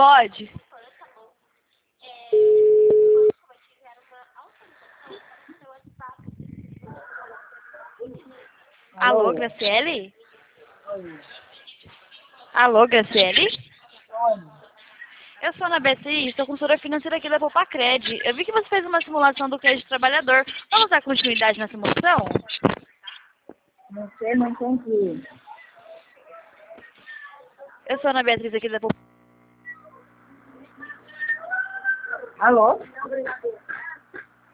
Pode. Alô, Graciele? Alô, Graciele? Eu sou a Ana Beatriz, sou consultora financeira aqui da Popacred. Eu vi que você fez uma simulação do crédito trabalhador. Vamos dar continuidade na simulação? Não sei, não entendi. Eu sou a Ana Beatriz aqui da Popacred. Alô?